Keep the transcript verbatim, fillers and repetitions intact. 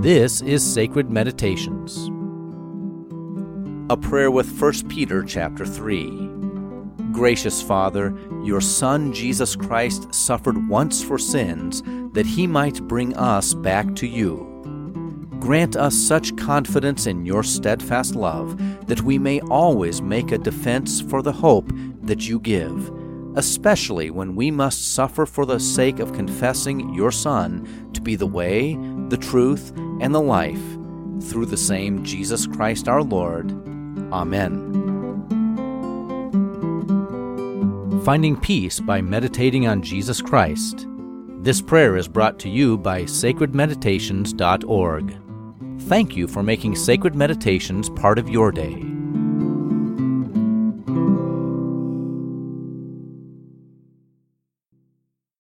This is Sacred Meditations. A prayer with First Peter chapter three. Gracious Father, your Son Jesus Christ suffered once for sins, that he might bring us back to you. Grant us such confidence in your steadfast love that we may always make a defense for the hope that you give, especially when we must suffer for the sake of confessing your Son to be the way, the truth, and the life, through the same Jesus Christ our Lord. Amen. Finding peace by meditating on Jesus Christ. This prayer is brought to you by sacred meditations dot org. Thank you for making Sacred Meditations part of your day.